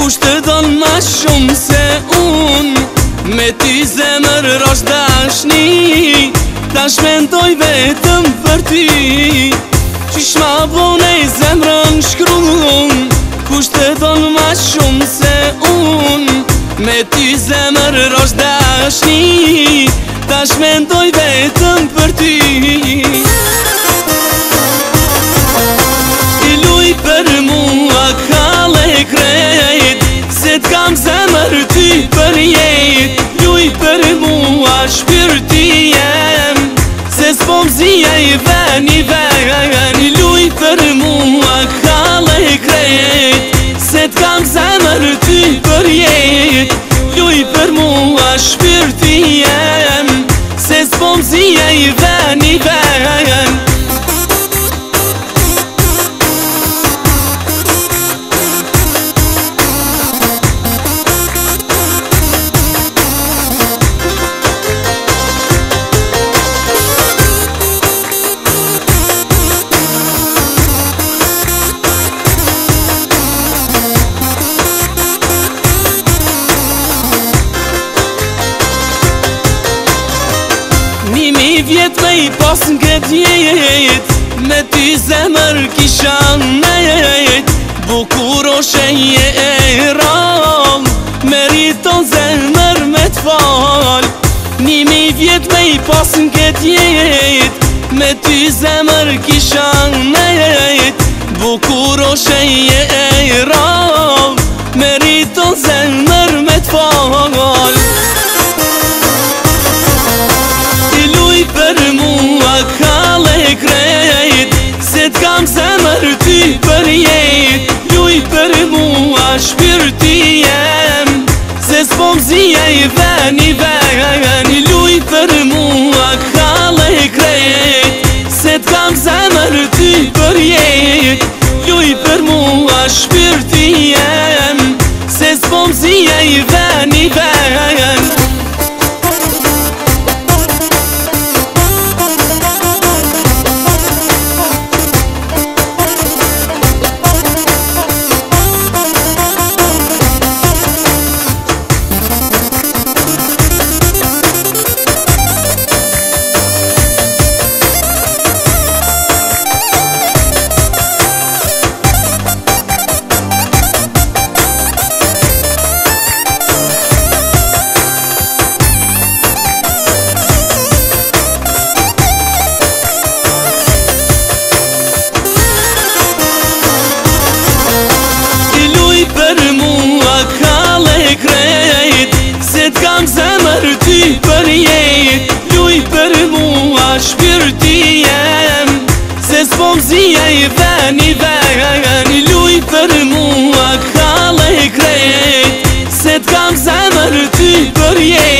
Kush të don ma shumë se unë, me ty zemër rosh dashni, tash mendoj vetëm për ty. Qish ma bone i zemrën shkruun, kush të don ma shumë se unë, me ty zemër rosh dashni, tash mendoj vetëm për ty. I luj për mua kalle krejt, se t'kam zemër ty për jet. Luj për mua shpirti jem, se s'pom zia i ven i ven. I luj për mua kalle krejt, se t'kam zemër ty për jet. Luj për mua shpirti jem, se s'pom zia i ven i ven. Nimi vjet me i pas n'ket jet, me ty zemër kisha nejt. Bukur o shenje e ram, meriton zemër me t'fal. Nimi vjet me i pas n'ket jet, me ty zemër kisha nejt. Bukur o shenje e ram, meriton zemër me t'fal. Për mua kalle krejt, se t'kam zemër ty për jet. Luj për mua shpirti jem, se s'pom zia i ven i ven. Luj për mua kalle krejt, se t'kam zemër ty për jet. Luj për mua shpirti jem, se s'pom zia i ven i ven. Për mua kalle krejt, se t'kam zemër ty për jet. Luj për mua shpirti jem, se s'pom zia i ven i ven. Luj për mua kalle krejt, se t'kam zemër ty për jet.